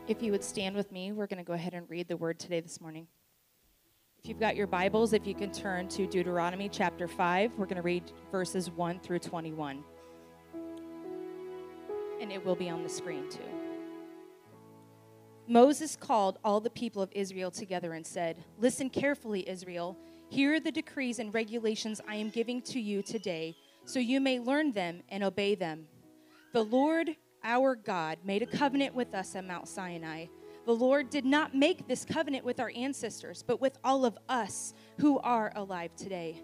If you would stand with me, we're going to go ahead and read the word today this morning. If you've got your Bibles, if you can turn to Deuteronomy chapter 5, we're going to read verses 1 through 21. And it will be on the screen too. Moses called all the people of Israel together and said, "Listen carefully, Israel. Here are the decrees and regulations I am giving to you today, so you may learn them and obey them. The Lord our God made a covenant with us at Mount Sinai. The Lord did not make this covenant with our ancestors, but with all of us who are alive today.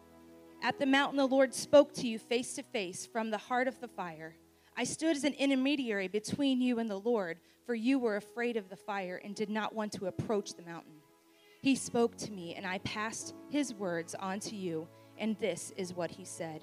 At the mountain, the Lord spoke to you face to face from the heart of the fire. I stood as an intermediary between you and the Lord, for you were afraid of the fire and did not want to approach the mountain. He spoke to me, and I passed his words on to you, and this is what he said.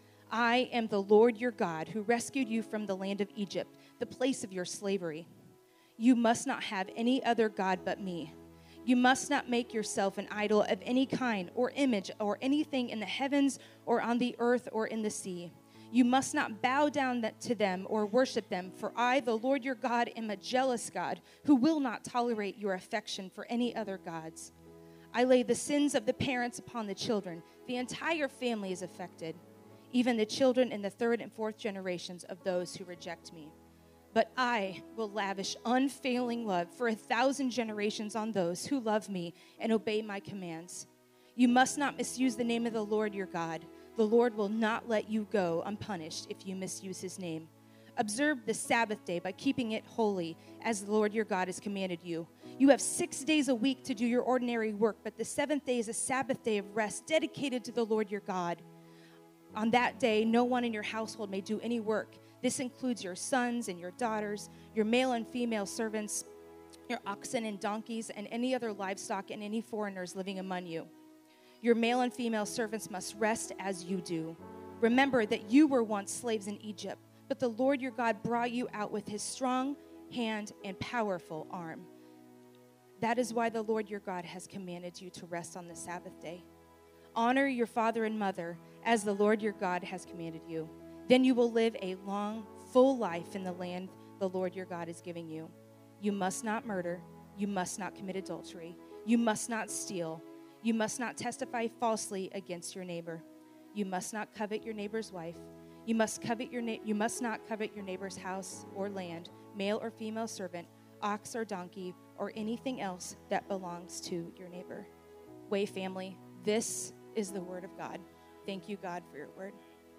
I am the Lord your God, who rescued you from the land of Egypt, the place of your slavery. You must not have any other God but me. You must not make yourself an idol of any kind or image or anything in the heavens or on the earth or in the sea. You must not bow down to them or worship them, for I, the Lord your God, am a jealous God who will not tolerate your affection for any other gods. I lay the sins of the parents upon the children. The entire family is affected, even the children in the third and fourth generations of those who reject me. But I will lavish unfailing love for 1,000 generations on those who love me and obey my commands. You must not misuse the name of the Lord your God. The Lord will not let you go unpunished if you misuse his name. Observe the Sabbath day by keeping it holy, as the Lord your God has commanded you. You have 6 days a week to do your ordinary work, but the seventh day is a Sabbath day of rest dedicated to the Lord your God. On that day, no one in your household may do any work. This includes your sons and your daughters, your male and female servants, your oxen and donkeys, and any other livestock and any foreigners living among you. Your male and female servants must rest as you do. Remember that you were once slaves in Egypt, but the Lord your God brought you out with his strong hand and powerful arm. That is why the Lord your God has commanded you to rest on the Sabbath day. Honor your father and mother, as the Lord your God has commanded you. Then you will live a long, full life in the land the Lord your God is giving you. You must not murder. You must not commit adultery. You must not steal. You must not testify falsely against your neighbor. You must not covet your neighbor's wife. You must not covet your neighbor's house or land, male or female servant, ox or donkey, or anything else that belongs to your neighbor. Way family, this is the word of God. Thank you, God, for your word.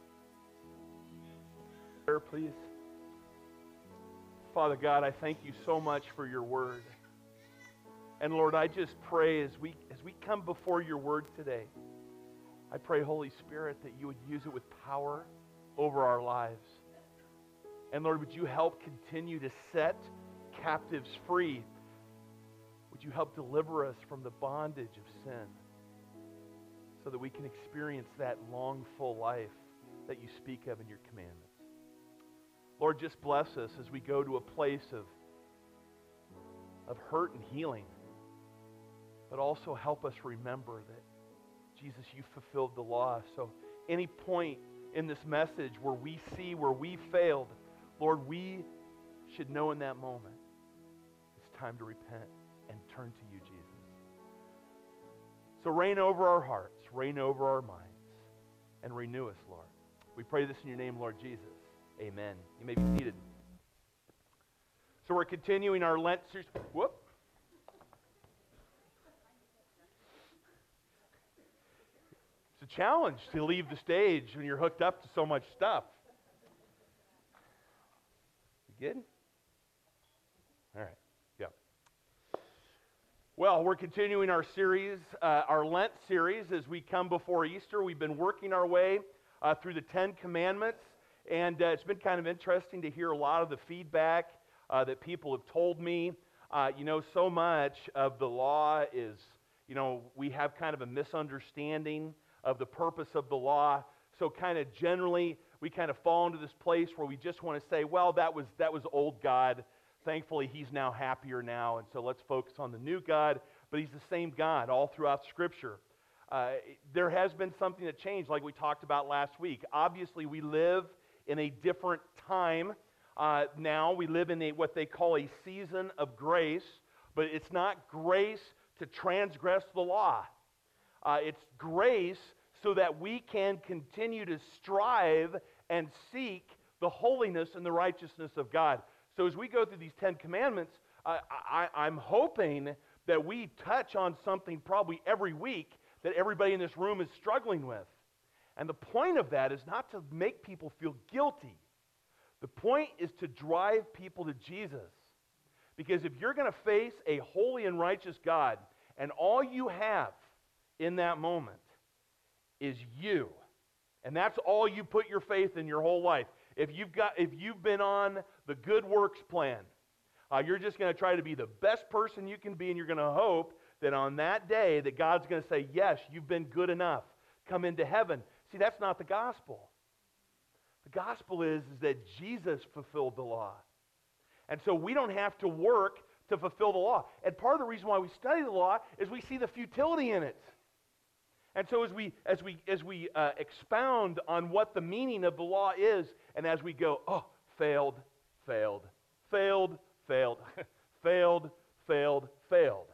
Prayer, please. Father God, I thank you so much for your word. And Lord, I just pray as we come before your word today, I pray, Holy Spirit, that you would use it with power over our lives. And Lord, would you help continue to set captives free? Would you help deliver us from the bondage of sin so that we can experience that long, full life that you speak of in your commandments? Lord, just bless us as we go to a place of hurt and healing. But also help us remember that, Jesus, you fulfilled the law. So any point in this message where we see where we failed, Lord, we should know in that moment it's time to repent and turn to you, Jesus. So reign over our hearts, reign over our minds, and renew us, Lord. We pray this in your name, Lord Jesus. Amen. You may be seated. So we're continuing our Lent series. Whoop. It's a challenge to leave the stage when you're hooked up to so much stuff. You good? All right. Yeah. Well, we're continuing our series, our Lent series, as we come before Easter. We've been working our way through the Ten Commandments, and it's been kind of interesting to hear a lot of the feedback that people have told me. So much of the law is, we have kind of a misunderstanding of the purpose of the law. So kind of generally, we kind of fall into this place where we just want to say, well, that was old God. Thankfully, he's now happier now, and so let's focus on the new God. But he's the same God all throughout Scripture. There has been something that changed, like we talked about last week. Obviously, we live in a different time. Now we live in what they call a season of grace, but it's not grace to transgress the law. It's grace so that we can continue to strive and seek the holiness and the righteousness of God. So as we go through these 10 commandments, I'm hoping that we touch on something probably every week that everybody in this room is struggling with. And the point of that is not to make people feel guilty. The point is to drive people to Jesus. Because if you're going to face a holy and righteous God, and all you have in that moment is you, and that's all you put your faith in your whole life. If you've been on the good works plan, you're just going to try to be the best person you can be, and you're going to hope that on that day that God's going to say, yes, you've been good enough. Come into heaven. See, that's not the gospel. The gospel is that Jesus fulfilled the law. And so we don't have to work to fulfill the law. And part of the reason why we study the law is we see the futility in it. And so as we expound on what the meaning of the law is, and as we go, oh, failed, failed, failed, failed, failed, failed, failed.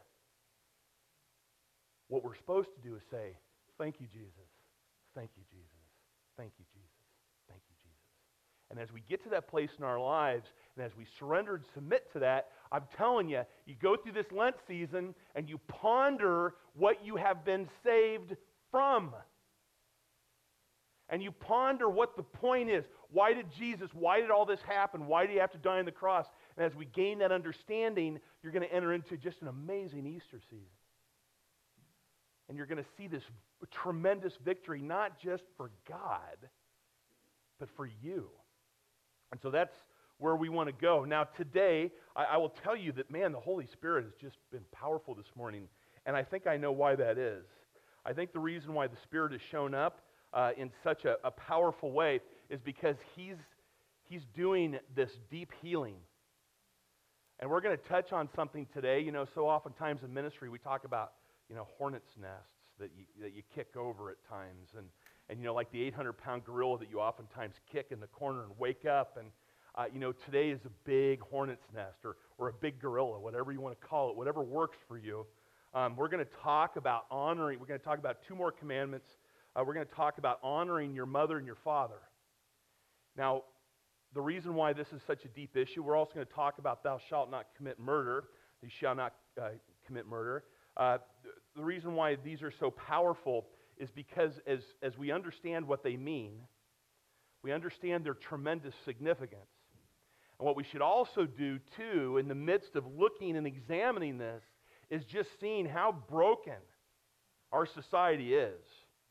What we're supposed to do is say, thank you, Jesus. Thank you, Jesus. Thank you, Jesus. Thank you, Jesus. And as we get to that place in our lives, and as we surrender and submit to that, I'm telling you, you go through this Lent season and you ponder what you have been saved from. And you ponder what the point is. Why did all this happen? Why did he have to die on the cross? And as we gain that understanding, you're going to enter into just an amazing Easter season. And you're going to see this tremendous victory, not just for God, but for you. And so that's where we want to go. Now today, I will tell you that, man, the Holy Spirit has just been powerful this morning. And I think I know why that is. I think the reason why the Spirit has shown up in such a powerful way is because He's doing this deep healing. And we're going to touch on something today. You know, so oftentimes in ministry we talk about, hornet's nests that you kick over at times. And like the 800-pound gorilla that you oftentimes kick in the corner and wake up. And, today is a big hornet's nest or a big gorilla, whatever you want to call it, whatever works for you. We're going to talk about honoring. We're going to talk about 2 more commandments. We're going to talk about honoring your mother and your father. Now, the reason why this is such a deep issue, we're also going to talk about thou shalt not commit murder. You shall not commit murder. The reason why these are so powerful is because as we understand what they mean, we understand their tremendous significance. And what we should also do, too, in the midst of looking and examining this, is just seeing how broken our society is.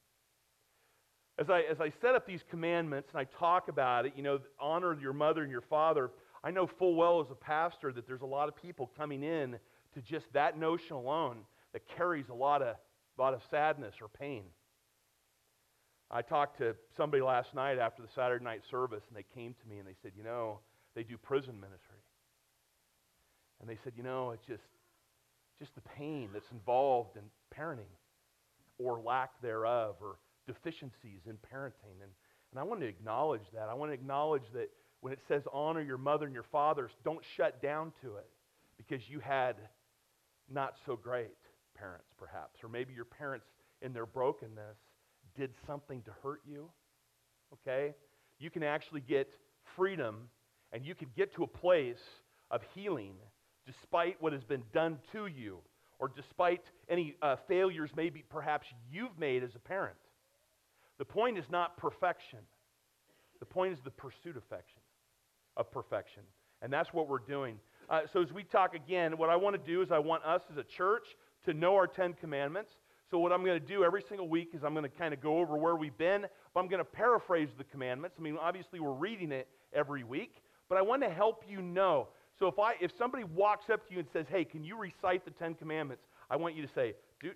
As I set up these commandments and I talk about it, honor your mother and your father, I know full well as a pastor that there's a lot of people coming in to just that notion alone that carries a lot of sadness or pain. I talked to somebody last night after the Saturday night service, and they came to me and they said, they do prison ministry. And they said, it's just the pain that's involved in parenting or lack thereof or deficiencies in parenting. And I want to acknowledge that. I want to acknowledge that when it says honor your mother and your father, don't shut down to it because you had not so great parents, perhaps. Or maybe your parents, in their brokenness, did something to hurt you. Okay? You can actually get freedom, and you can get to a place of healing despite what has been done to you, or despite any failures maybe perhaps you've made as a parent. The point is not perfection. The point is the pursuit of perfection. And that's what we're doing. So as we talk again, what I want to do is I want us as a church to know our 10 commandments. So what I'm going to do every single week is I'm going to kind of go over where we've been, but I'm going to paraphrase the commandments. I mean, obviously we're reading it every week, but I want to help you know. So if somebody walks up to you and says, hey, can you recite the 10 commandments? I want you to say, do.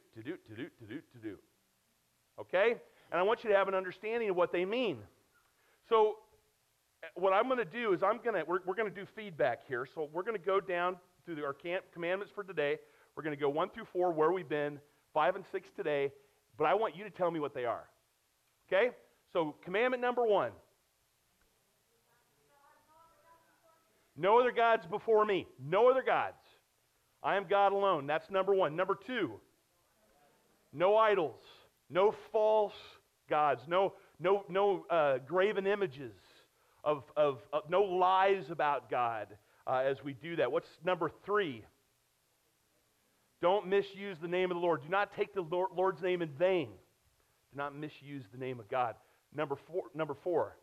Okay? And I want you to have an understanding of what they mean. So what I'm going to do is we're going to do feedback here. So we're going to go down through our commandments for today. We're going to go 1 through 4, where we've been, 5 and 6 today, but I want you to tell me what they are. Okay? So commandment number 1. No other gods before me. No other gods. I am God alone. That's number one. Number two, no idols. No false gods. No graven images of no lies about God as we do that. What's number three? Don't misuse the name of the Lord. Do not take the Lord's name in vain. Do not misuse the name of God. Number four,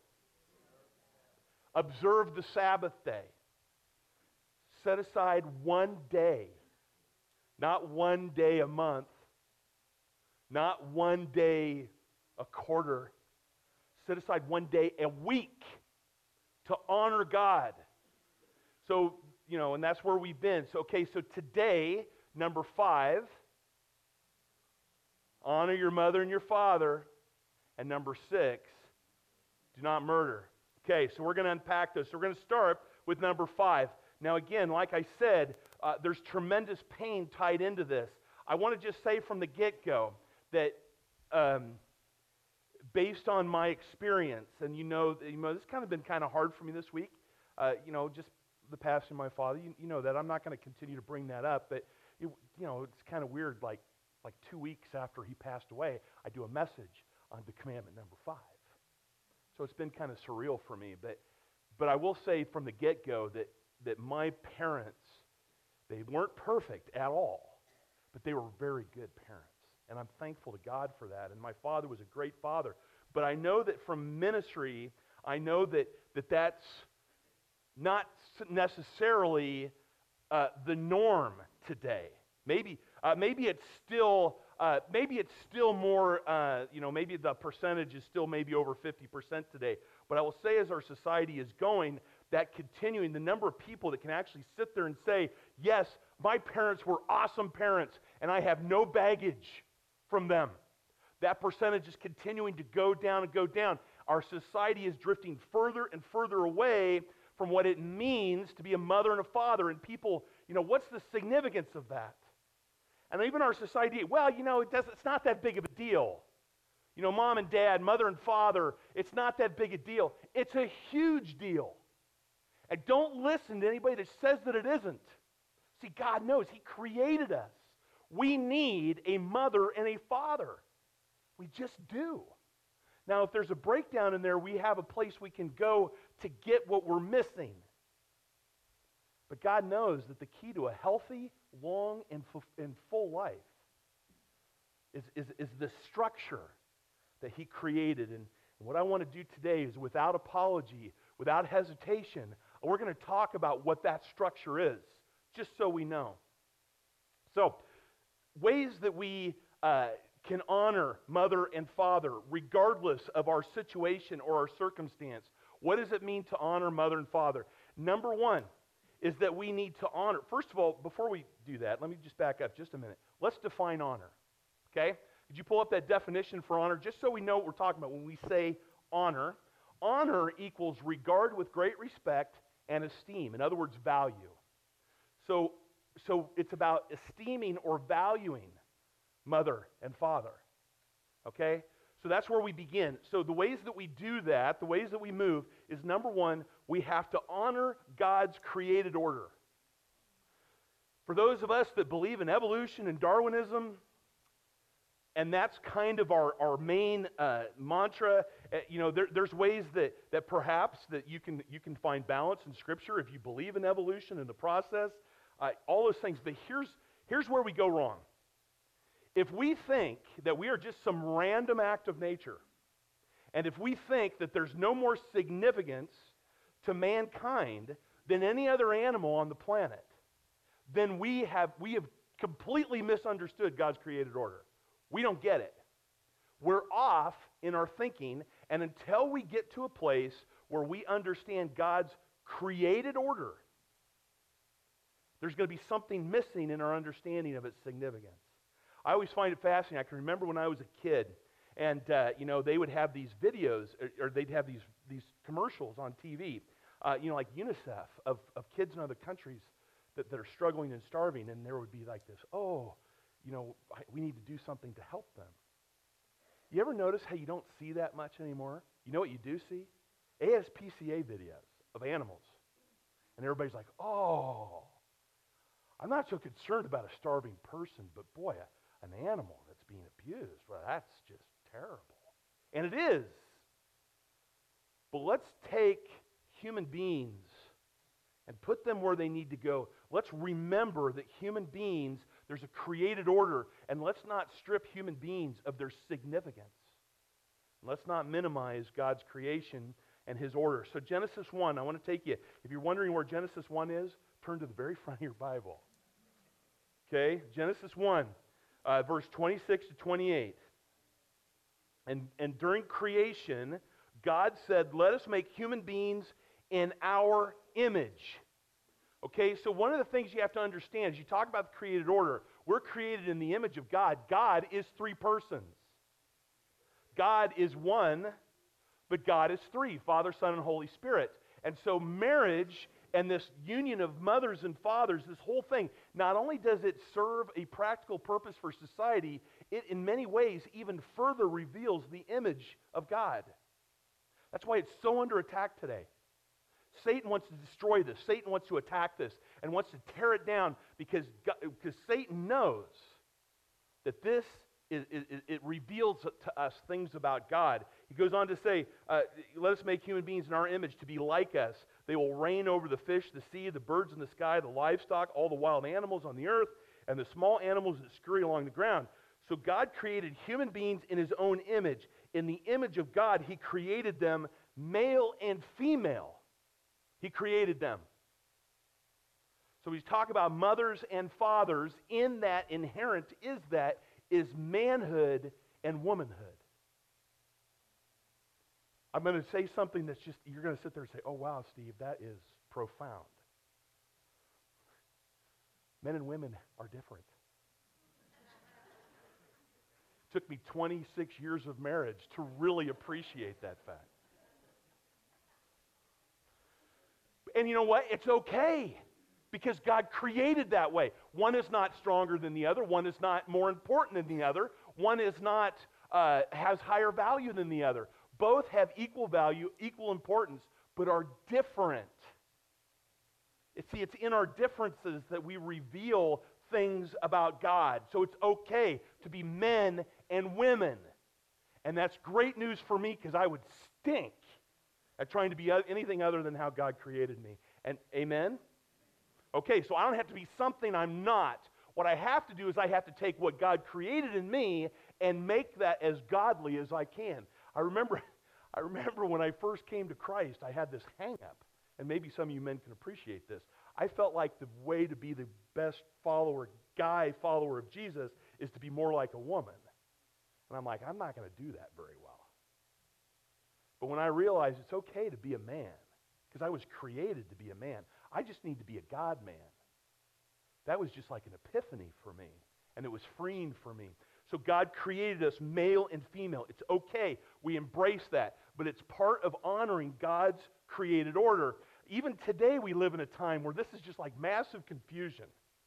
observe the Sabbath day. Set aside one day, not one day a month, not one day a quarter. Set aside one day a week to honor God. So, and that's where we've been. So today, number 5, honor your mother and your father. And number 6, do not murder. Okay, so we're going to unpack this. So we're going to start with number 5. Now again, like I said, there's tremendous pain tied into this. I want to just say from the get-go that based on my experience, and this kind of been kind of hard for me this week, just the passing of my father, you know that I'm not going to continue to bring that up, but it's kind of weird, like 2 weeks after he passed away, I do a message on the commandment number 5. So it's been kind of surreal for me, but I will say from the get-go that my parents, they weren't perfect at all, but they were very good parents. And I'm thankful to God for that. And my father was a great father. But I know that from ministry, I know that's not necessarily the norm today. Maybe it's still more. Maybe the percentage is still maybe over 50% today. But I will say, as our society is going, that continuing, the number of people that can actually sit there and say, yes, my parents were awesome parents, and I have no baggage from them. That percentage is continuing to go down and go down. Our society is drifting further and further away from what it means to be a mother and a father. And people, what's the significance of that? And even our society, it's not that big of a deal. Mom and dad, mother and father, it's not that big a deal. It's a huge deal. And don't listen to anybody that says that it isn't. See, God knows. He created us. We need a mother and a father. We just do. Now, if there's a breakdown in there, we have a place we can go to get what we're missing. But God knows that the key to a healthy, long, and full life is the structure that He created. And what I want to do today is, without apology, without hesitation, we're going to talk about what that structure is, just so we know. So, ways that we can honor mother and father regardless of our situation or our circumstance. What does it mean to honor mother and father? Number 1 is that we need to honor. First of all, before we do that, let me just back up just a minute. Let's define honor, okay? Could you pull up that definition for honor just so we know what we're talking about when we say honor? Honor equals regard with great respect and esteem. In other words, value. So it's about esteeming or valuing mother and father. Okay? So that's where we begin. So the ways that we do that, the ways that we move, is number 1, we have to honor God's created order. For those of us that believe in evolution and Darwinism, and that's kind of our main mantra, there's ways that perhaps that you can find balance in Scripture if you believe in evolution and the process, all those things. But here's where we go wrong. If we think that we are just some random act of nature, and if we think that there's no more significance to mankind than any other animal on the planet, then we have completely misunderstood God's created order. We don't get it. We're off in our thinking, and until we get to a place where we understand God's created order, there's going to be something missing in our understanding of its significance. I always find it fascinating. I can remember when I was a kid, and they would have these videos, or they'd have these commercials on TV, like UNICEF of kids in other countries that are struggling and starving, and there would be like this, we need to do something to help them. You ever notice how you don't see that much anymore? You know what you do see? ASPCA videos of animals. And everybody's like, oh, I'm not so concerned about a starving person, but boy, an animal that's being abused, well, that's just terrible. And it is. But let's take human beings and put them where they need to go. Let's remember that human beings, there's a created order, and let's not strip human beings of their significance. Let's not minimize God's creation and His order. So Genesis 1, I want to take you, if you're wondering where Genesis 1 is, turn to the very front of your Bible. Okay, Genesis 1, verse 26 to 28. And during creation, God said, let us make human beings in our image. Okay, so one of the things you have to understand is you talk about the created order. We're created in the image of God. God is three persons. God is one, but God is three, Father, Son, and Holy Spirit. And so marriage and this union of mothers and fathers, this whole thing, not only does it serve a practical purpose for society, it in many ways even further reveals the image of God. That's why it's so under attack today. Satan wants to destroy this. Satan wants to attack this and wants to tear it down because Satan knows that this it reveals to us things about God. He goes on to say, let us make human beings in our image to be like us. They will reign over the fish, the sea, the birds in the sky, the livestock, all the wild animals on the earth, and the small animals that scurry along the ground. So God created human beings in His own image. In the image of God, He created them male and female. He created them. So he's talking about mothers and fathers. In that, inherent is manhood and womanhood. I'm going to say something that's just, you're going to sit there and say, oh wow, Steve, that is profound. Men and women are different. It took me 26 years of marriage to really appreciate that fact. And you know what? It's okay because God created that way. One is not stronger than the other. One is not more important than the other. One is not has higher value than the other. Both have equal value, equal importance, but are different. It's in our differences that we reveal things about God. So it's okay to be men and women. And that's great news for me because I would stink at trying to be anything other than how God created me. And amen? Okay, so I don't have to be something I'm not. What I have to do is I have to take what God created in me and make that as godly as I can. I remember when I first came to Christ, I had this hang-up, and maybe some of you men can appreciate this. I felt like the way to be the best follower of Jesus is to be more like a woman. And I'm like, I'm not going to do that very well. But when I realized it's okay to be a man, because I was created to be a man, I just need to be a God man. That was just like an epiphany for me, and it was freeing for me. So God created us male and female. It's okay. We embrace that, but it's part of honoring God's created order. Even today we live in a time where this is just like massive confusion.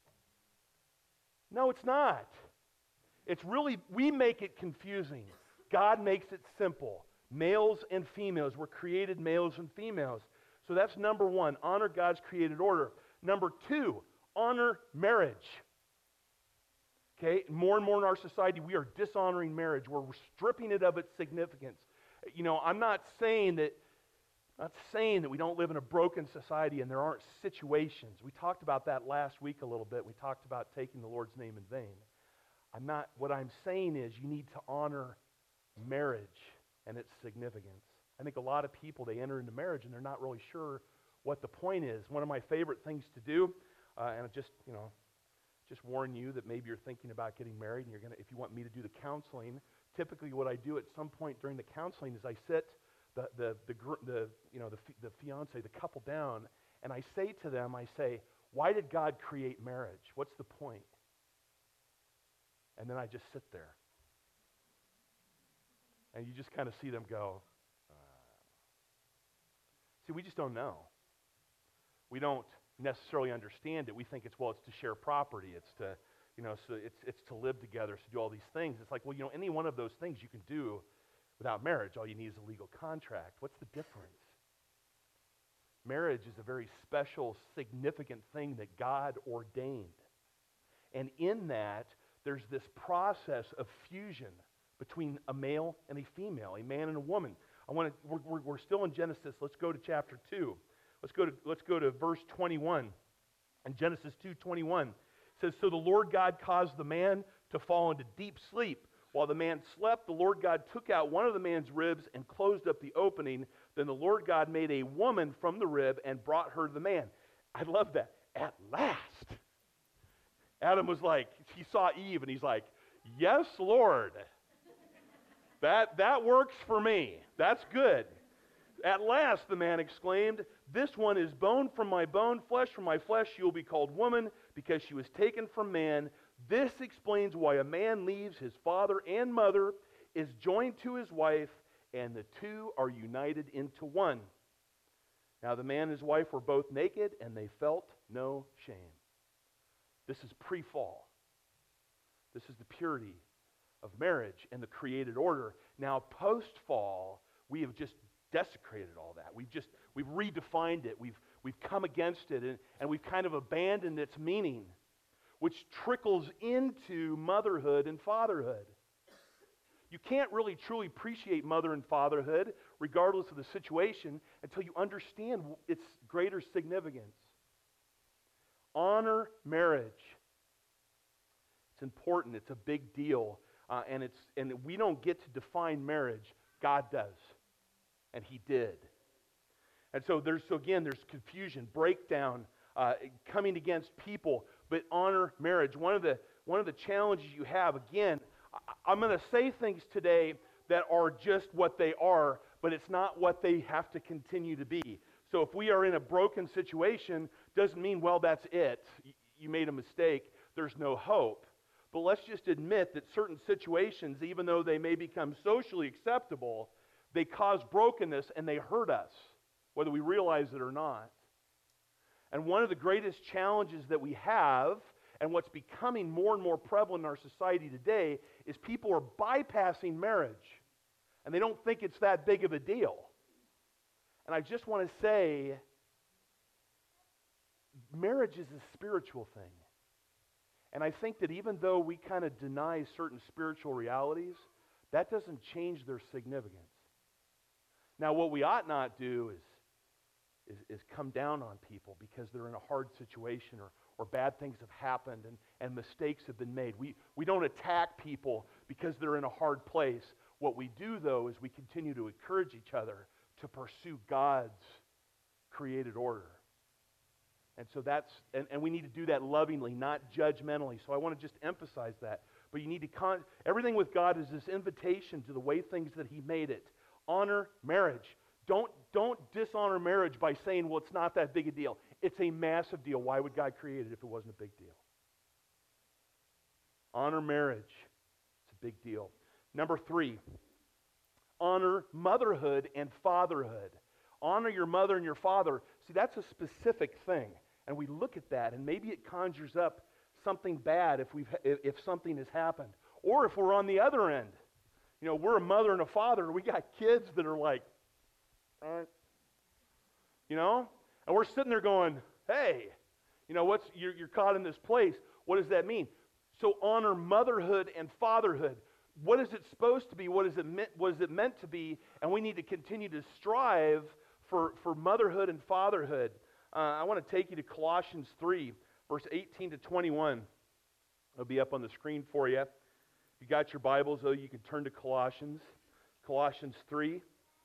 No, it's not. It's really, we make it confusing. God makes it simple. Males and females. We're created males and females. So that's number one, honor God's created order. Number two, honor marriage. Okay, more and more in our society, we are dishonoring marriage. We're stripping it of its significance. You know, I'm not saying that we don't live in a broken society and there aren't situations. We talked about that last week a little bit. We talked about taking the Lord's name in vain. What I'm saying is you need to honor marriage and its significance. I think a lot of people, they enter into marriage and they're not really sure what the point is. One of my favorite things to do, and just warn you that maybe you're thinking about getting married and if you want me to do the counseling, typically what I do at some point during the counseling is I sit the fiance, the couple down, and I say to them, why did God create marriage? What's the point? And then I just sit there. And you just kind of see them go, See, we just don't know. We don't necessarily understand it. We think it's to share property. It's to, so it's to live together, it's to do all these things. It's like, any one of those things you can do without marriage. All you need is a legal contract. What's the difference? Marriage is a very special, significant thing that God ordained. And in that, there's this process of fusion between a male and a female, a man and a woman. We're still in Genesis. Let's go to chapter 2. Let's go to verse 21. In Genesis 2:21, it says, "So the Lord God caused the man to fall into deep sleep. While the man slept, the Lord God took out one of the man's ribs and closed up the opening. Then the Lord God made a woman from the rib and brought her to the man." I love that. At last. Adam was like, he saw Eve and he's like, "Yes, Lord. That works for me. That's good." "At last," the man exclaimed, "this one is bone from my bone, flesh from my flesh. She will be called woman because she was taken from man. This explains why a man leaves his father and mother, is joined to his wife, and the two are united into one." Now the man and his wife were both naked, and they felt no shame. This is pre-fall. This is the purity of marriage and the created order. Now post-fall, we have just desecrated all that. We've redefined it. We've come against it, and we've kind of abandoned its meaning, which trickles into motherhood and fatherhood. You can't really truly appreciate mother and fatherhood, regardless of the situation, until you understand its greater significance. Honor marriage. It's important. It's a big deal, and we don't get to define marriage. God does, and He did. And so there's confusion, breakdown, coming against people, but honor marriage. One of the challenges you have, again, I'm going to say things today that are just what they are, but it's not what they have to continue to be. So if we are in a broken situation, doesn't mean, well, that's it. You made a mistake. There's no hope. But let's just admit that certain situations, even though they may become socially acceptable, they cause brokenness and they hurt us, whether we realize it or not. And one of the greatest challenges that we have, and what's becoming more and more prevalent in our society today, is people are bypassing marriage. And they don't think it's that big of a deal. And I just want to say, marriage is a spiritual thing. And I think that even though we kind of deny certain spiritual realities, that doesn't change their significance. Now, what we ought not do is come down on people because they're in a hard situation or bad things have happened and mistakes have been made. We don't attack people because they're in a hard place. What we do, though, is we continue to encourage each other to pursue God's created order. And so and we need to do that lovingly, not judgmentally. So I want to just emphasize that. But you need to, everything with God is this invitation to the way things that He made it. Honor marriage. Don't dishonor marriage by saying, well, it's not that big a deal. It's a massive deal. Why would God create it if it wasn't a big deal? Honor marriage. It's a big deal. Number 3, honor motherhood and fatherhood. Honor your mother and your father. See, that's a specific thing. And we look at that, and maybe it conjures up something bad if something has happened. Or if we're on the other end. You know, we're a mother and a father, and we got kids that are like, you know? And we're sitting there going, hey, you know, you're caught in this place. What does that mean? So honor motherhood and fatherhood. What is it supposed to be? What is it meant to be? And we need to continue to strive for motherhood and fatherhood. I want to take you to Colossians 3, verse 18 to 21. It'll be up on the screen for you. If you got your Bibles, though, you can turn to Colossians. Colossians 3,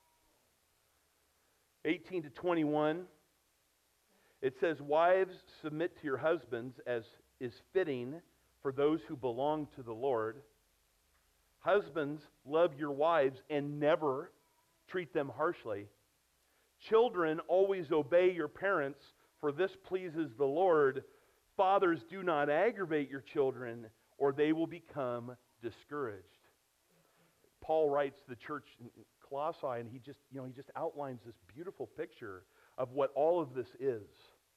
18 to 21. It says, "Wives, submit to your husbands as is fitting for those who belong to the Lord. Husbands, love your wives and never treat them harshly. Children, always obey your parents, for this pleases the Lord. Fathers, do not aggravate your children, or they will become discouraged." Paul writes to the church in Colossae, and he just outlines this beautiful picture of what all of this is.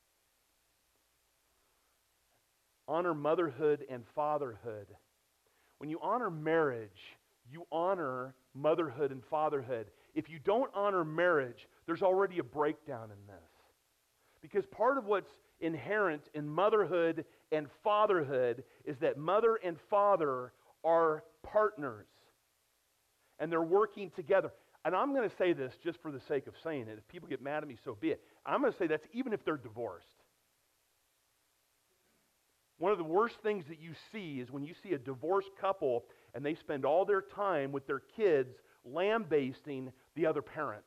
Honor motherhood and fatherhood. When you honor marriage, you honor motherhood and fatherhood. If you don't honor marriage, there's already a breakdown in this. Because part of what's inherent in motherhood and fatherhood is that mother and father are partners. And they're working together. And I'm going to say this just for the sake of saying it. If people get mad at me, so be it. I'm going to say that's even if they're divorced. One of the worst things that you see is when you see a divorced couple and they spend all their time with their kids lambasting the other parent.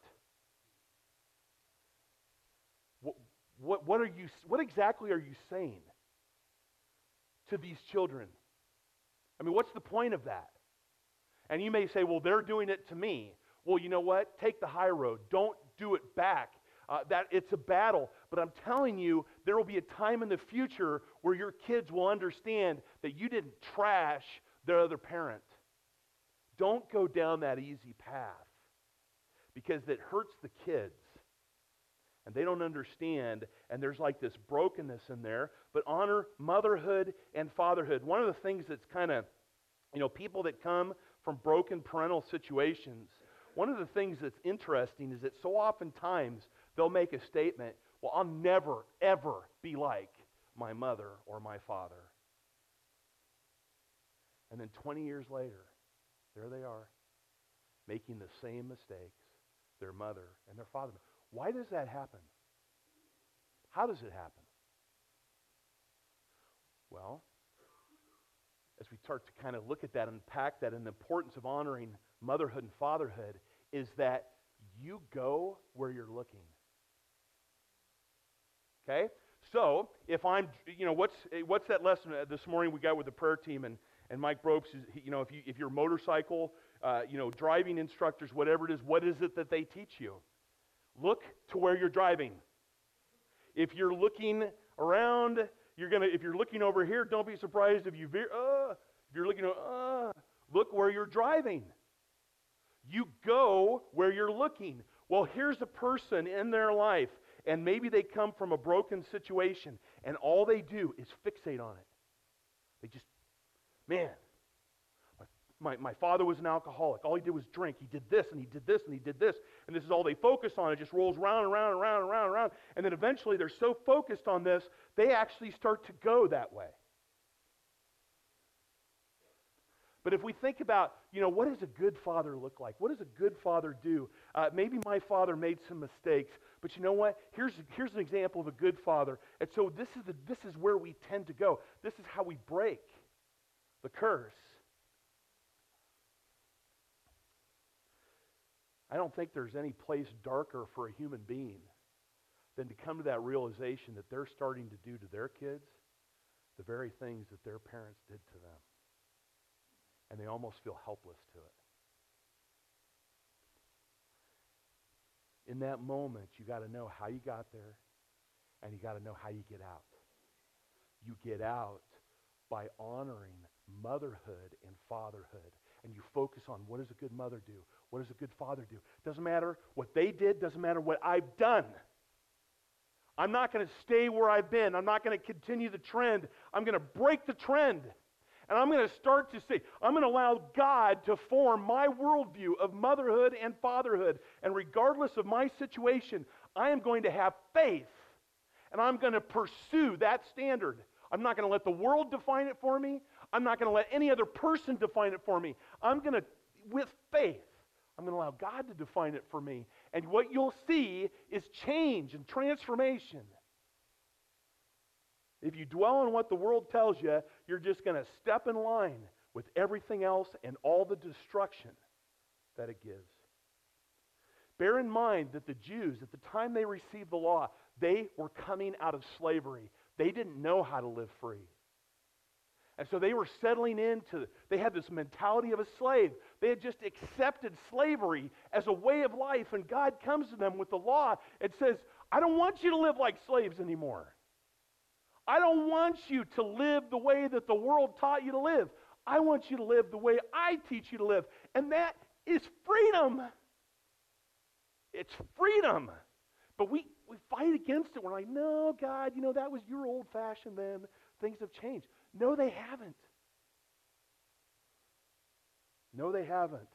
What exactly are you saying to these children? I mean, what's the point of that? And you may say, well, they're doing it to me. Well, you know what? Take the high road. Don't do it back. That it's a battle. But I'm telling you, there will be a time in the future where your kids will understand that you didn't trash their other parent. Don't go down that easy path because it hurts the kids. And they don't understand, and there's like this brokenness in there. But honor motherhood and fatherhood. One of the things that's kind of, people that come from broken parental situations, one of the things that's interesting is that so oftentimes they'll make a statement, well, I'll never, ever be like my mother or my father. And then 20 years later, there they are, making the same mistakes their mother and their father. Why does that happen? How does it happen? Well, as we start to kind of look at that and unpack that, and the importance of honoring motherhood and fatherhood is that you go where you're looking. Okay? So, if I'm, what's that lesson this morning we got with the prayer team, and Mike Bropes, if you're motorcycle, driving instructors, whatever it is, what is it that they teach you? Look to where you're driving. If you're looking around, if you're looking over here, don't be surprised if you veer. If you're looking, look where you're driving. You go where you're looking. Well, here's a person in their life, and maybe they come from a broken situation, and all they do is fixate on it. They just, man, my father was an alcoholic. All he did was drink. He did this, and he did this, and he did this. And this is all they focus on. It just rolls round and round and round and round and round. And then eventually they're so focused on this, they actually start to go that way. But if we think about, what does a good father look like? What does a good father do? Maybe my father made some mistakes, but you know what? Here's an example of a good father. And so this is where we tend to go. This is how we break the curse. I don't think there's any place darker for a human being than to come to that realization that they're starting to do to their kids the very things that their parents did to them. And they almost feel helpless to it. In that moment, you got to know how you got there, and you got to know how you get out. You get out by honoring motherhood and fatherhood. And you focus on, what does a good mother do? What does a good father do? Doesn't matter what they did, doesn't matter what I've done. I'm not going to stay where I've been. I'm not going to continue the trend. I'm going to break the trend. And I'm going to start to see, I'm going to allow God to form my worldview of motherhood and fatherhood. And regardless of my situation, I am going to have faith. And I'm going to pursue that standard. I'm not going to let the world define it for me. I'm not going to let any other person define it for me. I'm going to, with faith, I'm going to allow God to define it for me. And what you'll see is change and transformation. If you dwell on what the world tells you, you're just going to step in line with everything else and all the destruction that it gives. Bear in mind that the Jews, at the time they received the law, they were coming out of slavery. They didn't know how to live free. And so they were settling into, they had this mentality of a slave. They had just accepted slavery as a way of life. And God comes to them with the law and says, I don't want you to live like slaves anymore. I don't want you to live the way that the world taught you to live. I want you to live the way I teach you to live. And that is freedom. It's freedom. But we fight against it. We're like, no, God, that was your old-fashioned then. Things have changed. No, they haven't. No, they haven't.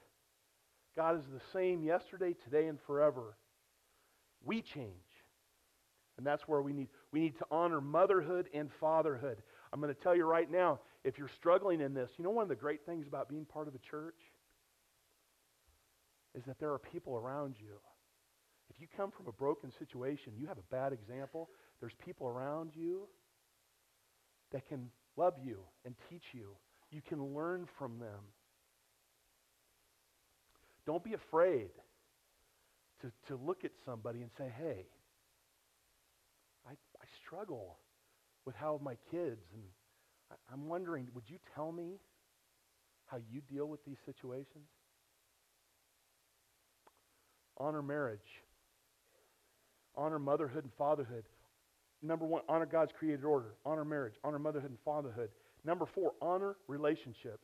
God is the same yesterday, today, and forever. We change. And that's where we need to honor motherhood and fatherhood. I'm going to tell you right now, if you're struggling in this, you know one of the great things about being part of a church is that there are people around you. If you come from a broken situation, you have a bad example, there's people around you that can love you and teach you. You can learn from them. Don't be afraid to look at somebody and say, hey, I struggle with how my kids, and I'm wondering, would you tell me how you deal with these situations? Honor marriage. Honor motherhood and fatherhood. Number 1, honor God's created order. Honor marriage. Honor motherhood and fatherhood. Number 4, honor relationships.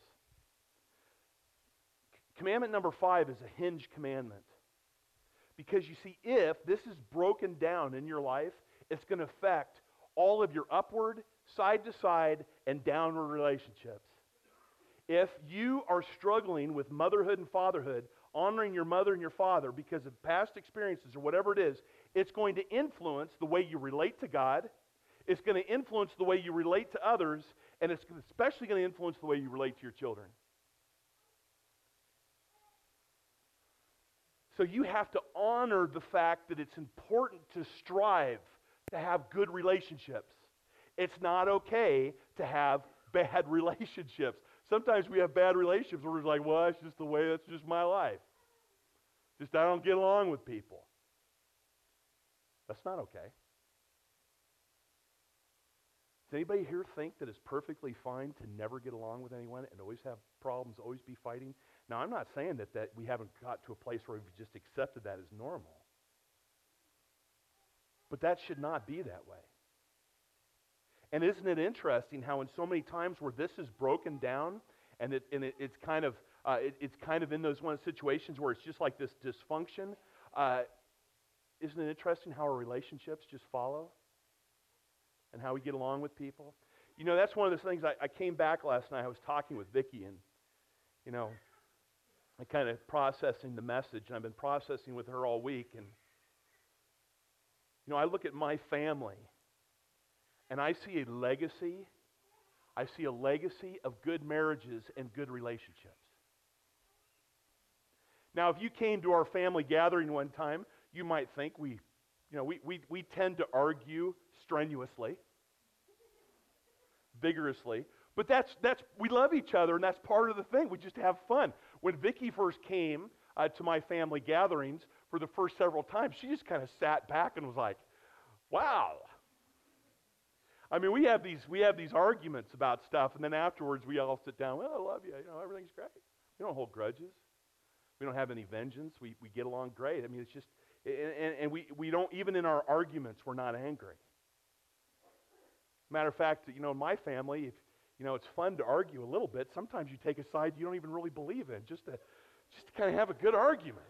Commandment number 5 is a hinge commandment. Because you see, if this is broken down in your life, it's going to affect all of your upward, side to side, and downward relationships. If you are struggling with motherhood and fatherhood, honoring your mother and your father because of past experiences or whatever it is, it's going to influence the way you relate to God. It's going to influence the way you relate to others, and it's especially going to influence the way you relate to your children. So you have to honor the fact that it's important to strive to have good relationships. It's not okay to have bad relationships. Sometimes we have bad relationships where we're like, well, that's just the way, that's just my life. Just I don't get along with people. That's not okay. Does anybody here think that it's perfectly fine to never get along with anyone and always have problems, always be fighting? Now, I'm not saying that we haven't got to a place where we've just accepted that as normal. But that should not be that way. And isn't it interesting how in so many times where this is broken down and it's kind of in those one situations where it's just like this dysfunction, isn't it interesting how our relationships just follow and how we get along with people? You know, that's one of the things. I came back last night. I was talking with Vicki, and you know, I kind of processing the message, and I've been processing with her all week. And you know, I look at my family, and I see a legacy. I see a legacy of good marriages and good relationships. Now, if you came to our family gathering one time, you might think we tend to argue strenuously, vigorously, but that's we love each other, and that's part of the thing. We just have fun. When Vicki first came to my family gatherings for the first several times, she just kind of sat back and was like, "Wow." I mean, we have these arguments about stuff, and then afterwards we all sit down. Well, I love you. You know, everything's great. We don't hold grudges. We don't have any vengeance. We get along great. I mean, it's just, and we don't, even in our arguments, we're not angry. Matter of fact, you know, in my family, if, you know, it's fun to argue a little bit. Sometimes you take a side you don't even really believe in, just to kind of have a good argument.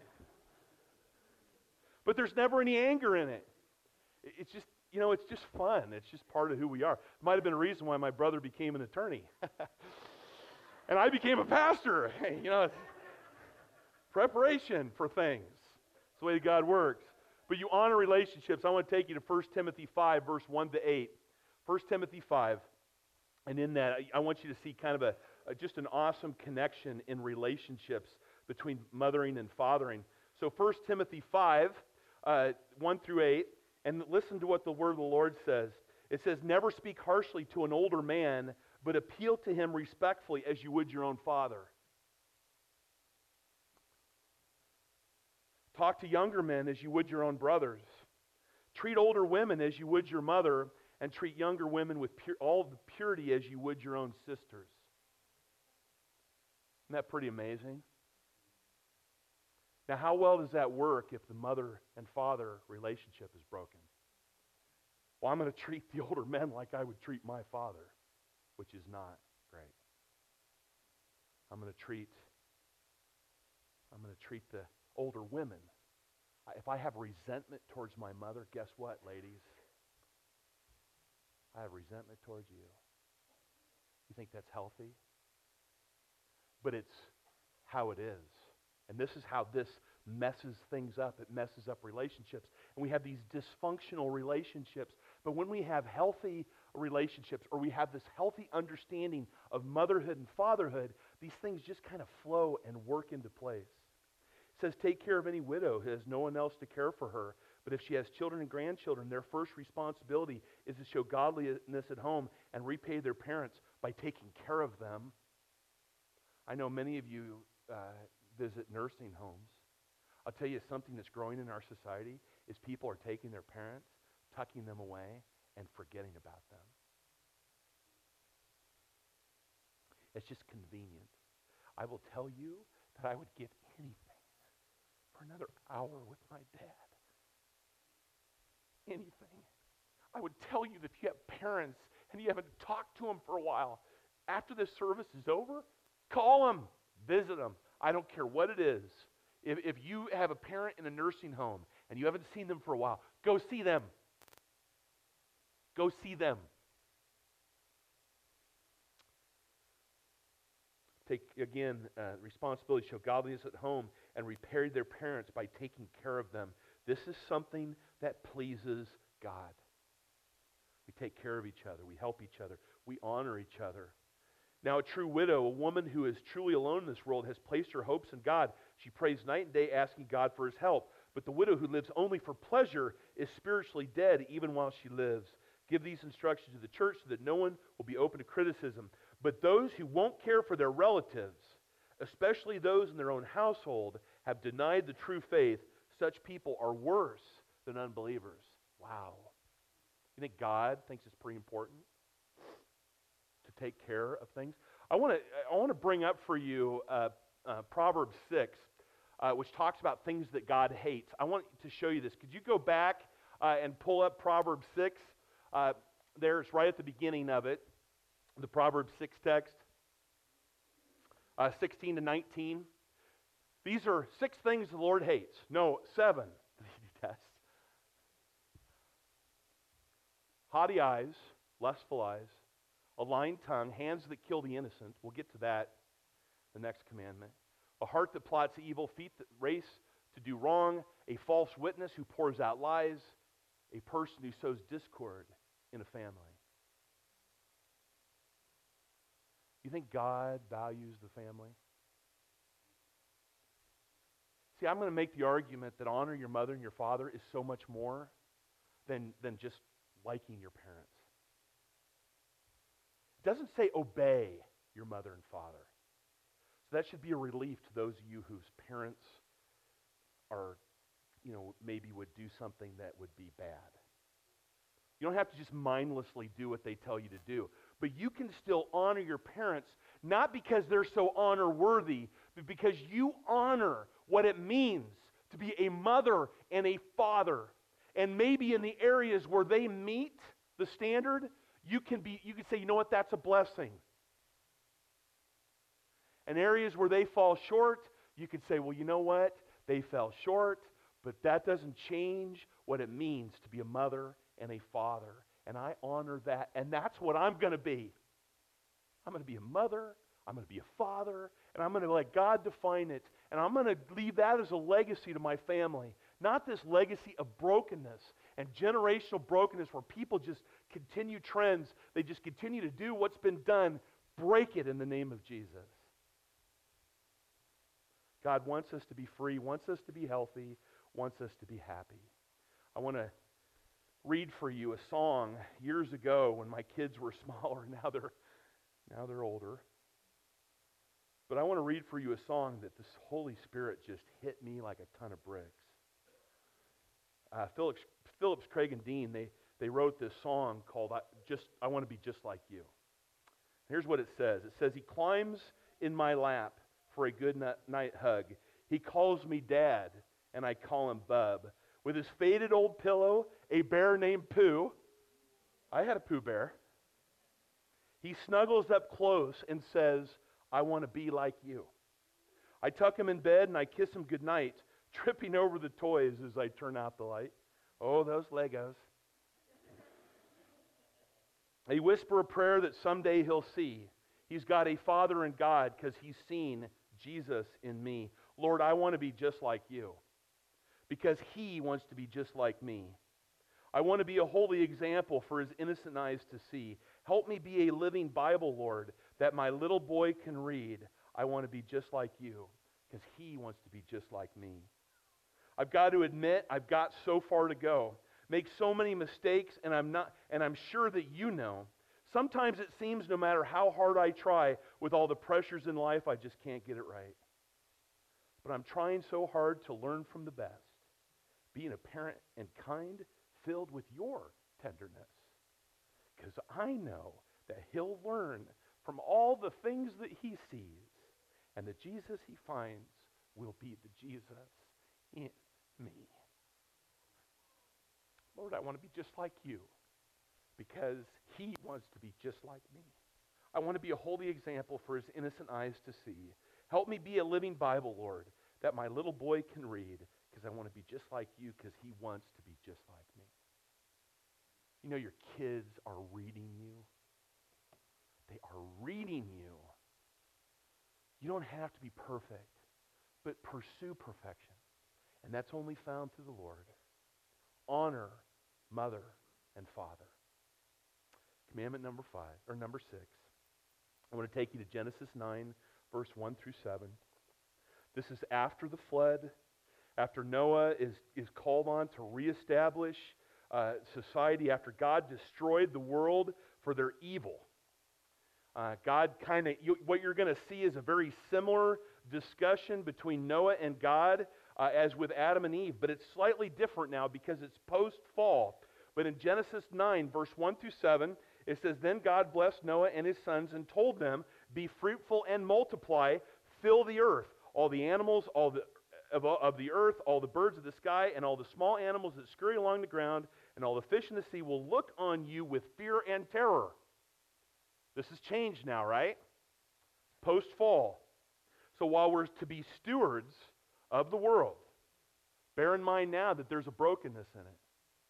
But there's never any anger in it. It's just, you know, it's just fun. It's just part of who we are. It might have been a reason why my brother became an attorney. And I became a pastor. You know, preparation for things. It's the way God works. But you honor relationships. I want to take you to 1 Timothy 5, verse 1 to 8. 1 Timothy 5. And in that, I want you to see kind of just an awesome connection in relationships between mothering and fathering. So 1 Timothy 5, 1 through 8. And listen to what the word of the Lord says. It says, "Never speak harshly to an older man, but appeal to him respectfully as you would your own father. Talk to younger men as you would your own brothers. Treat older women as you would your mother, and treat younger women with all the purity as you would your own sisters." Isn't that pretty amazing? Now, how well does that work if the mother and father relationship is broken? Well, I'm going to treat the older men like I would treat my father, which is not great. I'm going to treat the older women. If I have resentment towards my mother, guess what, ladies? I have resentment towards you. You think that's healthy? But it's how it is. And this is how this messes things up. It messes up relationships. And we have these dysfunctional relationships. But when we have healthy relationships, or we have this healthy understanding of motherhood and fatherhood, these things just kind of flow and work into place. It says, take care of any widow who has no one else to care for her. But if she has children and grandchildren, their first responsibility is to show godliness at home and repay their parents by taking care of them. I know many of you visit nursing homes. I'll tell you something that's growing in our society is people are taking their parents, tucking them away, and forgetting about them. It's just convenient. I will tell you that I would give anything for another hour with my dad. Anything. I would tell you that if you have parents and you haven't talked to them for a while, after this service is over, call them, visit them. I don't care what it is. If you have a parent in a nursing home and you haven't seen them for a while, go see them. Go see them. Take, again, responsibility, show godliness at home, and repay their parents by taking care of them. This is something that pleases God. We take care of each other. We help each other. We honor each other. Now, a true widow, a woman who is truly alone in this world, has placed her hopes in God. She prays night and day asking God for His help. But the widow who lives only for pleasure is spiritually dead even while she lives. Give these instructions to the church so that no one will be open to criticism. But those who won't care for their relatives, especially those in their own household, have denied the true faith. Such people are worse than unbelievers. Wow. You think God thinks it's pretty important to take care of things? I want to bring up for you Proverbs 6, which talks about things that God hates. I want to show you this. Could you go back and pull up Proverbs 6? There's right at the beginning of it, the Proverbs 6 text, 16 to 19. These are 6 things the Lord hates. No, 7 that He detests. Haughty eyes, lustful eyes, a lying tongue, hands that kill the innocent. We'll get to that, the next commandment. A heart that plots evil, feet that race to do wrong, a false witness who pours out lies, a person who sows discord in a family. You think God values the family? See, I'm going to make the argument that honor your mother and your father is so much more than just liking your parents. It doesn't say obey your mother and father. So that should be a relief to those of you whose parents are, maybe would do something that would be bad. You don't have to just mindlessly do what they tell you to do. But you can still honor your parents, not because they're so honor-worthy, but because you honor what it means to be a mother and a father. And maybe in the areas where they meet the standard, you can say, you know what, that's a blessing. And areas where they fall short, you can say, well, you know what, they fell short, but that doesn't change what it means to be a mother and a father. And I honor that. And that's what I'm going to be. I'm going to be a mother. I'm going to be a father. And I'm going to let God define it. And I'm going to leave that as a legacy to my family. Not this legacy of brokenness and generational brokenness where people just continue trends. They just continue to do what's been done. Break it in the name of Jesus. God wants us to be free, wants us to be healthy, wants us to be happy. I want to read for you a song years ago when my kids were smaller. Now they're older. But I want to read for you a song that the Holy Spirit just hit me like a ton of bricks. Phillips, Craig, and Dean, they wrote this song called I Want to Be Just Like You. Here's what it says. It says, he climbs in my lap for a good night hug. He calls me Dad, and I call him Bub. With his faded old pillow, a bear named Pooh. I had a Pooh bear. He snuggles up close and says, I want to be like you. I tuck him in bed and I kiss him goodnight, tripping over the toys as I turn out the light. Oh, those Legos. I whisper a prayer that someday he'll see. He's got a father in God because he's seen Jesus in me. Lord, I want to be just like you because he wants to be just like me. I want to be a holy example for his innocent eyes to see. Help me be a living Bible, Lord, that my little boy can read. I want to be just like you because he wants to be just like me. I've got to admit, I've got so far to go. Make so many mistakes, and I'm sure that you know. Sometimes it seems no matter how hard I try with all the pressures in life, I just can't get it right. But I'm trying so hard to learn from the best, being a parent and kind, filled with your tenderness. Because I know that he'll learn from all the things that he sees, and the Jesus he finds will be the Jesus in me. Lord, I want to be just like you because he wants to be just like me. I want to be a holy example for his innocent eyes to see. Help me be a living Bible, Lord, that my little boy can read because I want to be just like you because he wants to be just like me. You know, your kids are reading you. They are reading you. You don't have to be perfect, but pursue perfection. And that's only found through the Lord. Honor mother and father. Commandment number 6. I want to take you to Genesis 9, verse 1 through 7. This is after the flood, after Noah is called on to reestablish society, after God destroyed the world for their evil. God what you're going to see is a very similar discussion between Noah and God as with Adam and Eve, but it's slightly different now because it's post-fall. But in Genesis 9, verse 1 through 7, it says, Then God blessed Noah and his sons and told them, Be fruitful and multiply, fill the earth. All the animals of the earth, all the birds of the sky, and all the small animals that scurry along the ground, and all the fish in the sea will look on you with fear and terror. This has changed now, right? Post-fall. So while we're to be stewards of the world, bear in mind now that there's a brokenness in it.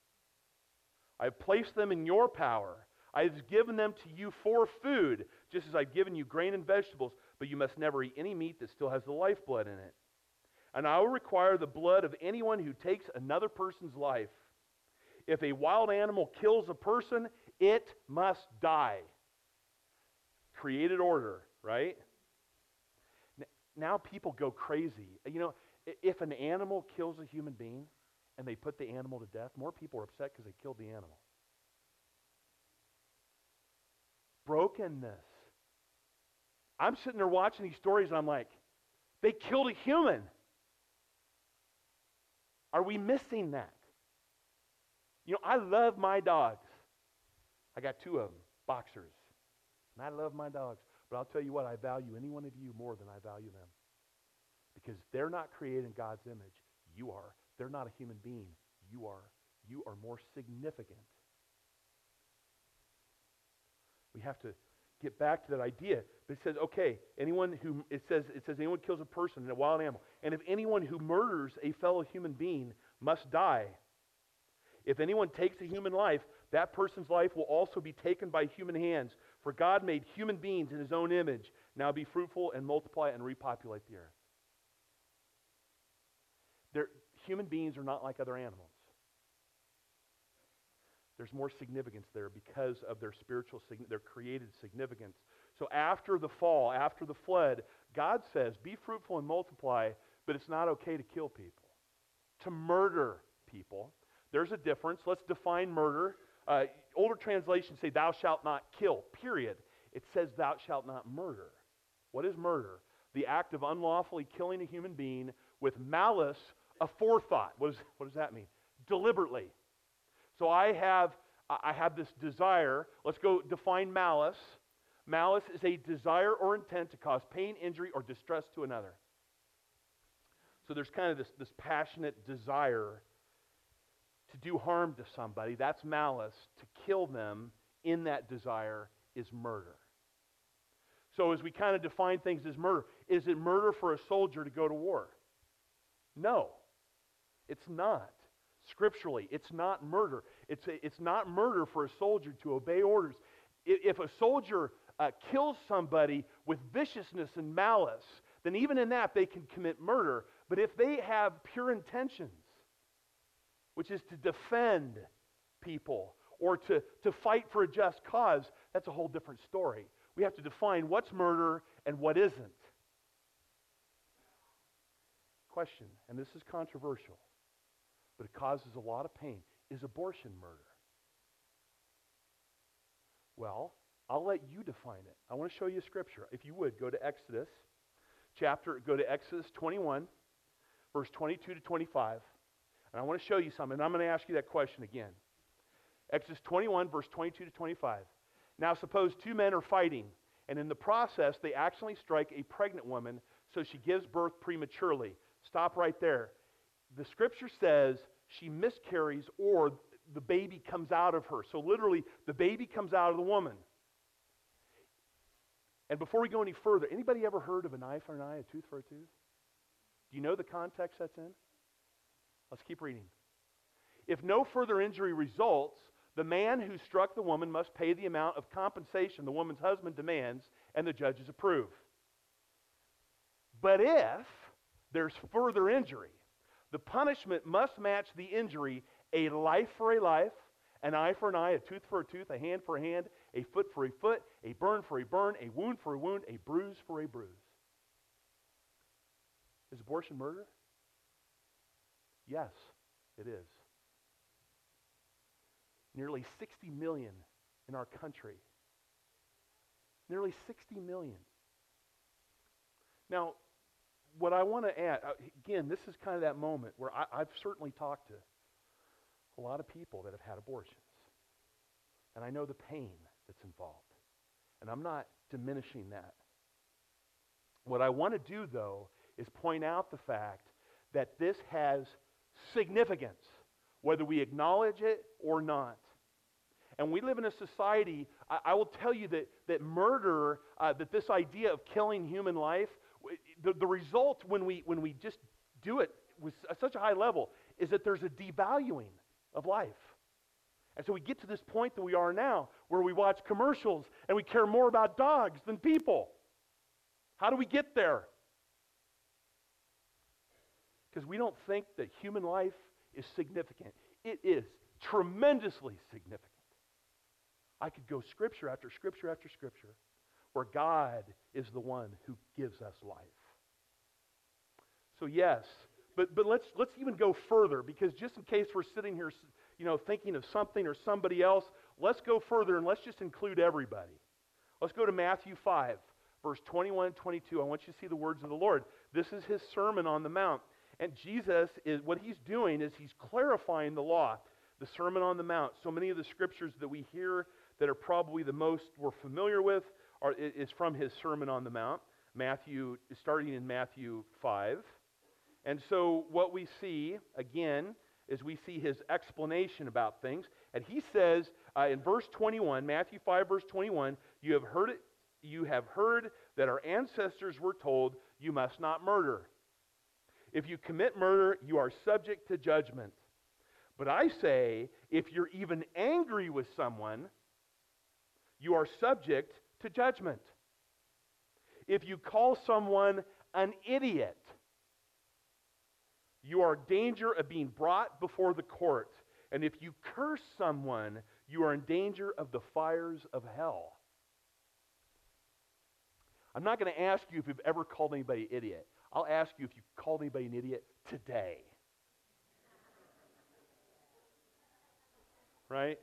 I've placed them in your power. I've given them to you for food, just as I've given you grain and vegetables, but you must never eat any meat that still has the lifeblood in it. And I will require the blood of anyone who takes another person's life. If a wild animal kills a person, it must die. Created order, right? Now people go crazy. You know, if an animal kills a human being and they put the animal to death, more people are upset because they killed the animal. Brokenness. I'm sitting there watching these stories and I'm like, they killed a human. Are we missing that? You know, I love my dogs. I got 2 of them, boxers. And I love my dogs. But I'll tell you what, I value any one of you more than I value them. Because they're not created in God's image. You are. They're not a human being. You are. You are more significant. We have to get back to that idea. But it says, okay, it says anyone kills a person and a wild animal. And if anyone who murders a fellow human being must die. If anyone takes a human life, that person's life will also be taken by human hands. For God made human beings in his own image. Now be fruitful and multiply and repopulate the earth. Human beings are not like other animals. There's more significance there because of their their created significance. So after the fall, after the flood, God says, be fruitful and multiply, but it's not okay to kill people, to murder people. There's a difference. Let's define murder. Older translations say, thou shalt not kill, period. It says, thou shalt not murder. What is murder? The act of unlawfully killing a human being with malice aforethought. What does that mean? Deliberately. So I have this desire. Let's go define malice. Malice is a desire or intent to cause pain, injury, or distress to another. So there's kind of this passionate desire to do harm to somebody. That's malice. To kill them in that desire is murder. So as we kind of define things as murder, is it murder for a soldier to go to war? No, it's not. Scripturally, it's not murder. It's not murder for a soldier to obey orders. If a soldier kills somebody with viciousness and malice, then even in that they can commit murder. But if they have pure intentions, which is to defend people or to fight for a just cause, that's a whole different story. We have to define what's murder and what isn't. Question, and this is controversial, but it causes a lot of pain. Is abortion murder? Well, I'll let you define it. I want to show you scripture. If you would, go to Exodus 21, verse 22 to 25. And I want to show you something. And I'm going to ask you that question again. Exodus 21, verse 22 to 25. Now suppose two men are fighting, and in the process they accidentally strike a pregnant woman, so she gives birth prematurely. Stop right there. The scripture says she miscarries or the baby comes out of her. So literally, the baby comes out of the woman. And before we go any further, anybody ever heard of an eye for an eye, a tooth for a tooth? Do you know the context that's in? Let's keep reading. If no further injury results, the man who struck the woman must pay the amount of compensation the woman's husband demands, and the judges approve. But if there's further injury, the punishment must match the injury: a life for a life, an eye for an eye, a tooth for a tooth, a hand for a hand, a foot for a foot, a burn for a burn, a wound for a wound, a bruise for a bruise. Is abortion murder? Yes, it is. Nearly 60 million in our country. Nearly 60 million. Now, what I want to add, again, this is kind of that moment where I've certainly talked to a lot of people that have had abortions. And I know the pain that's involved. And I'm not diminishing that. What I want to do, though, is point out the fact that this has significance, whether we acknowledge it or not. And we live in a society, I will tell you that murder, that this idea of killing human life, the result when we just do it with such a high level is that there's a devaluing of life. And so we get to this point that we are now, where we watch commercials and we care more about dogs than people. How do we get there? Because we don't think that human life is significant. It is tremendously significant. I could go scripture after scripture after scripture where God is the one who gives us life. So yes, but let's even go further, because just in case we're sitting here, thinking of something or somebody else, let's go further and let's just include everybody. Let's go to Matthew 5, verse 21 and 22. I want you to see the words of the Lord. This is his Sermon on the Mount. And Jesus, what he's doing is he's clarifying the law, the Sermon on the Mount. So many of the scriptures that we hear that are probably the most we're familiar with is from his Sermon on the Mount, starting in Matthew 5. And so what we see, again, is we see his explanation about things. And he says in verse 21, Matthew 5, verse 21, you have heard that our ancestors were told, you must not murder. If you commit murder, you are subject to judgment. But I say, if you're even angry with someone, you are subject to judgment. If you call someone an idiot, you are in danger of being brought before the court. And if you curse someone, you are in danger of the fires of hell. I'm not going to ask you if you've ever called anybody an idiot. I'll ask you if you called anybody an idiot today. Right?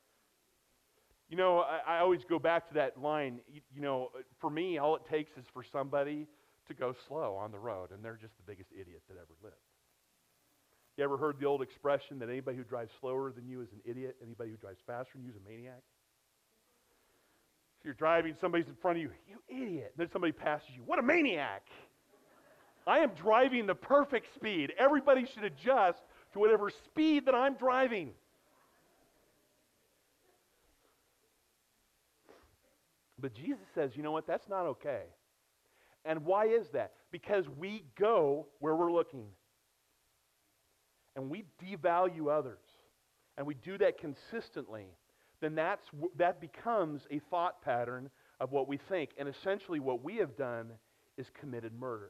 I always go back to that line. For me, all it takes is for somebody to go slow on the road, and they're just the biggest idiot that ever lived. You ever heard the old expression that anybody who drives slower than you is an idiot? Anybody who drives faster than you is a maniac? So you're driving, somebody's in front of you, you idiot. And then somebody passes you, what a maniac. I am driving the perfect speed. Everybody should adjust to whatever speed that I'm driving. But Jesus says, you know what, that's not okay. And why is that? Because we go where we're looking. And we devalue others. And we do that consistently. Then that becomes a thought pattern of what we think. And essentially what we have done is committed murder.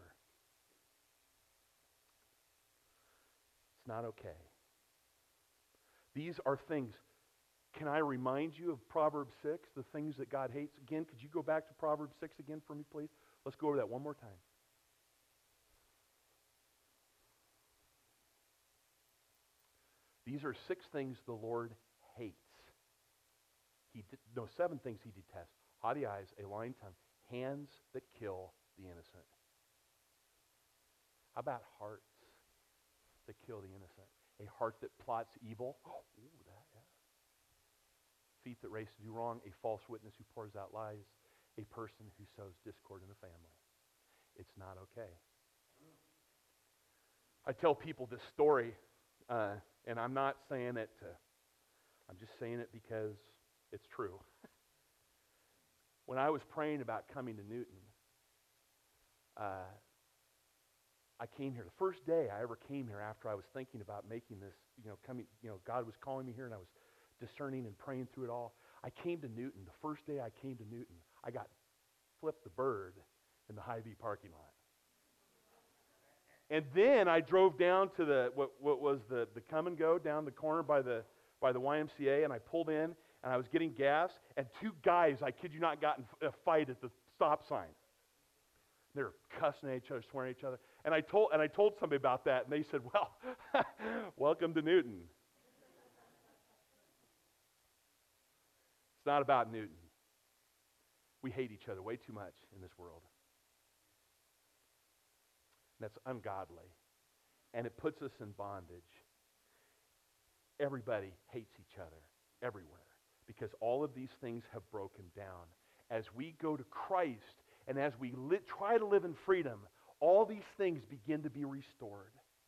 It's not okay. These are things. Can I remind you of Proverbs 6, the things that God hates? Again, could you go back to Proverbs 6 again for me, please? Let's go over that one more time. These are 6 things the Lord hates. 7 things he detests. Haughty eyes, a lying tongue, hands that kill the innocent. How about hearts that kill the innocent? A heart that plots evil. Feet that race to do wrong. A false witness who pours out lies. A person who sows discord in the family. It's not okay. I tell people this story, and I'm not saying it I'm just saying it because it's true. When I was praying about coming to Newton, I came here. The first day I ever came here after I was thinking about making this, God was calling me here and I was discerning and praying through it all. I came to Newton. The first day I came to Newton, I got flipped the bird in the Hy-Vee parking lot. And then I drove down to what was the come and go down the corner by the YMCA, and I pulled in and I was getting gas, and 2 guys, I kid you not, got in a fight at the stop sign. They were cussing at each other, swearing at each other. And I told somebody about that, and they said, "Well, welcome to Newton." It's not about Newton. We hate each other way too much in this world. And that's ungodly. And it puts us in bondage. Everybody hates each other everywhere because all of these things have broken down. As we go to Christ and as we try to live in freedom, all these things begin to be restored.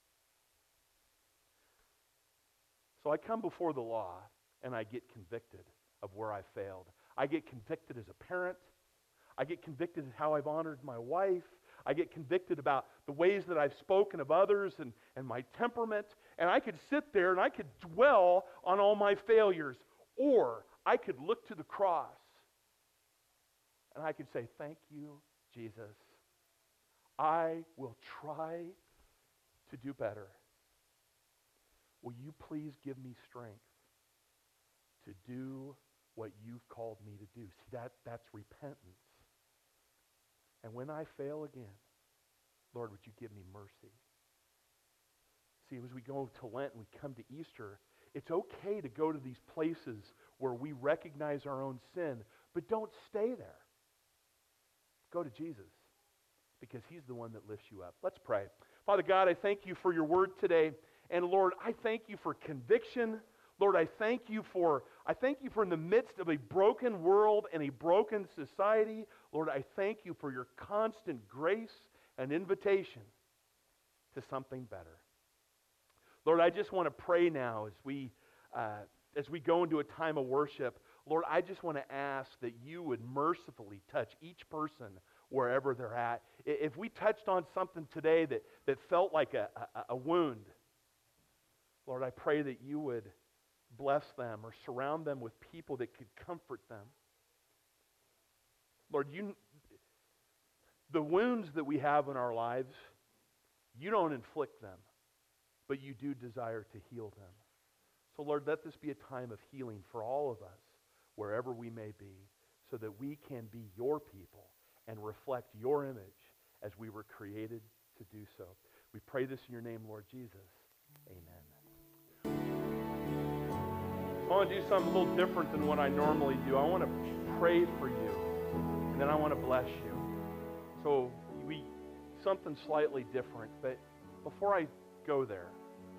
So I come before the law and I get convicted of where I failed. I get convicted as a parent. I get convicted of how I've honored my wife. I get convicted about the ways that I've spoken of others and my temperament. And I could sit there and I could dwell on all my failures. Or I could look to the cross and I could say, "Thank you, Jesus. I will try to do better. Will you please give me strength to do what you've called me to do?" See, that's repentance. And when I fail again, Lord, would you give me mercy? See, as we go to Lent and we come to Easter, it's okay to go to these places where we recognize our own sin, but don't stay there. Go to Jesus, because he's the one that lifts you up. Let's pray. Father God, I thank you for your word today. And Lord, I thank you for conviction. Lord, I thank you for in the midst of a broken world and a broken society, Lord, I thank you for your constant grace and invitation to something better. Lord, I just want to pray now as we go into a time of worship. Lord, I just want to ask that you would mercifully touch each person wherever they're at. If we touched on something today that felt like a wound, Lord, I pray that you would bless them or surround them with people that could comfort them. Lord, the wounds that we have in our lives, you don't inflict them, but you do desire to heal them. So Lord, let this be a time of healing for all of us, wherever we may be, so that we can be your people and reflect your image as we were created to do so. We pray this in your name, Lord Jesus. Amen. I want to do something a little different than what I normally do. I want to pray for you, and then I want to bless you. So something slightly different, but before I go there,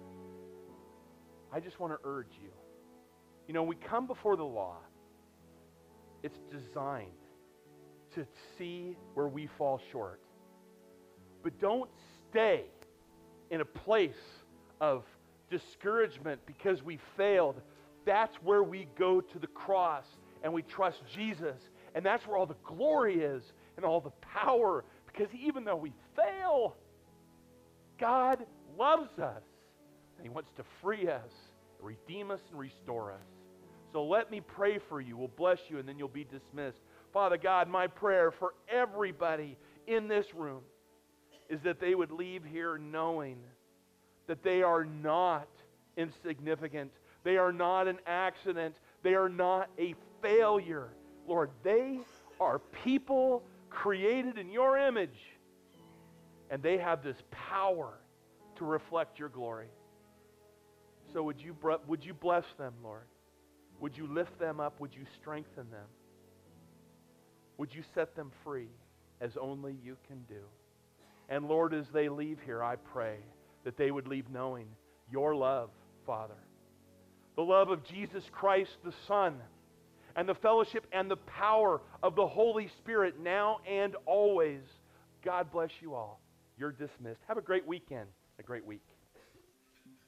I just want to urge you. You know, we come before the law. It's designed to see where we fall short. But don't stay in a place of discouragement because we failed. That's where we go to the cross and we trust Jesus. And that's where all the glory is and all the power. Because even though we fail, God loves us. And he wants to free us, redeem us, and restore us. So let me pray for you. We'll bless you, and then you'll be dismissed. Father God, my prayer for everybody in this room is that they would leave here knowing that they are not insignificant. They are not an accident. They are not a failure. Lord, they are people created in your image, and they have this power to reflect your glory. So would you bless them, Lord? Would you lift them up? Would you strengthen them? Would you set them free as only you can do? And Lord, as they leave here, I pray that they would leave knowing your love, Father. The love of Jesus Christ, the Son, and the fellowship and the power of the Holy Spirit now and always. God bless you all. You're dismissed. Have a great weekend, a great week.